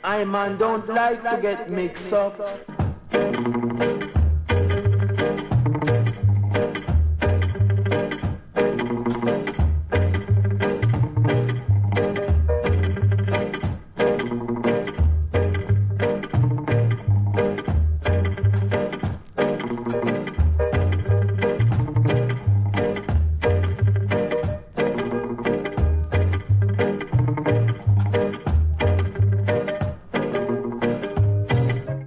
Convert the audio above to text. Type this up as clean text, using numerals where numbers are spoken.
I man don't like to get mixed up.